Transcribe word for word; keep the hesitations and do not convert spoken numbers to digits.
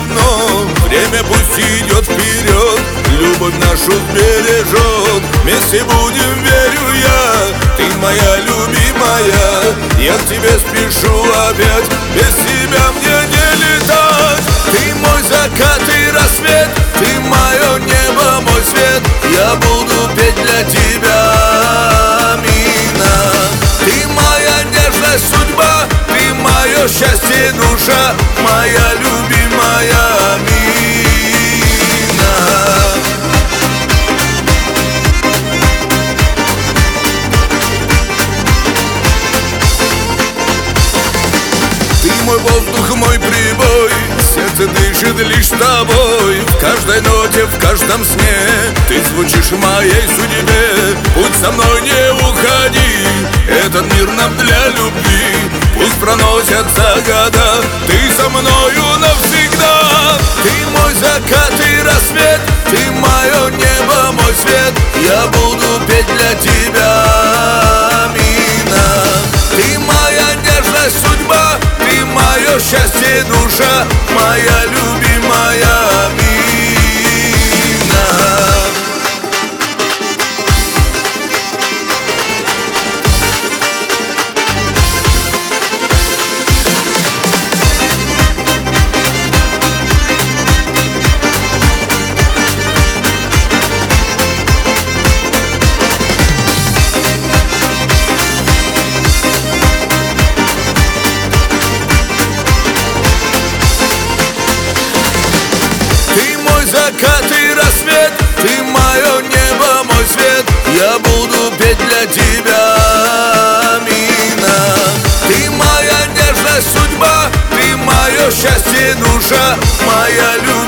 давно. Время пусть идет вперед, любовь нашу сбережет. Вместе будем, верю я, ты моя любимая. Я к тебе спешу опять, без тебя мне не летать. Ты мой закат и рассвет, ты мое небо, мой свет. Я буду петь для тебя, Мина. Ты моя нежная судьба, ты мое счастье, душа, моя любимая Мина. Ты мой воздух, мой прибой, сердце дышит лишь тобой. В каждой ноте, в каждом сне ты звучишь в моей судьбе. Путь со мной не уходи, этот мир нам для любви. Пусть проносятся года, ты со мною навсегда. Ты мой закат и рассвет, ты мое небо, мой свет. Я буду петь для тебя, Мина. Ты моя нежная судьба, ты мое счастье, душа, моя любимая Мина. Ты мой закат и рассвет, ты мое небо, мой свет. Я буду петь для тебя, Мина. Ты моя нежная судьба, ты мое счастье, душа, моя любовь.